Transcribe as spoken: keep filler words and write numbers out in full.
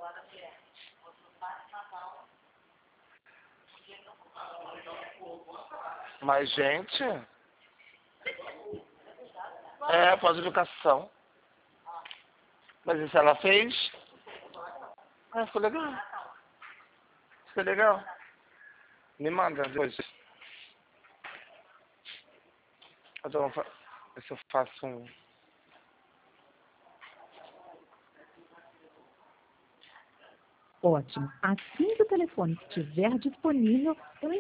Mas, gente, é pós-educação. Mas isso ela fez? Ah, ficou legal. Ficou legal. Me manda depois. Então, eu fa- se eu faço um... Ótimo. Assim que o telefone estiver disponível, eu